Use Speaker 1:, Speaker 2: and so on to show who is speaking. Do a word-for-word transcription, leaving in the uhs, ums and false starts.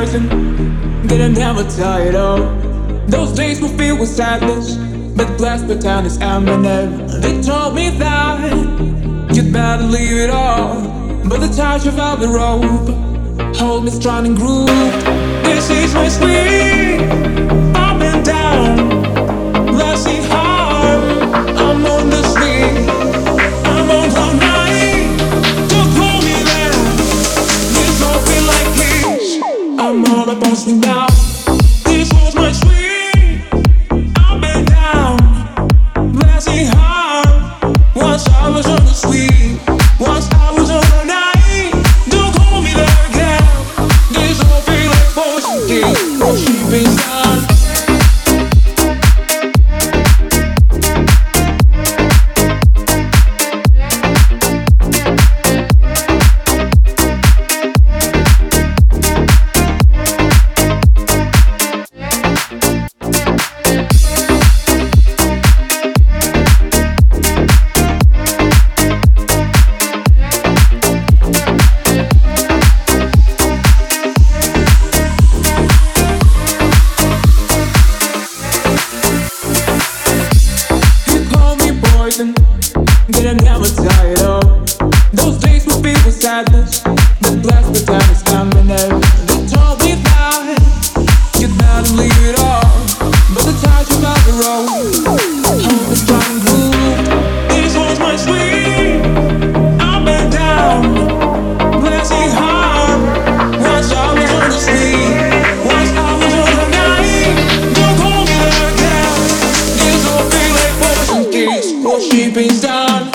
Speaker 1: poison that I never tired of. Those days were filled with sadness, but the blast but town is Eminem. They told me that you'd better leave it all, but the touch of the rope hold me strong and groove. This is my sweet up and down, blasting hard. I'm on the swing, I'm on cloud nine. Don't call me there, this don't feel like peace. I'm all up on swing now. This was my sweet up and down, blasting hard. Once I was on the swing, once I was on the night. Don't call me there again, this don't feel like poison. Oh, she been done. That I never tired of. Those days were filled with sadness, the blast the time is coming out. They told me that you'd better leave it all, but the touch of the road hold me strong and groove. This was my sweet up and down, blasting hard. Once I was on the street, once I was on the night. Don't call me there again, this don't feel like poison keys. Oh, she been done.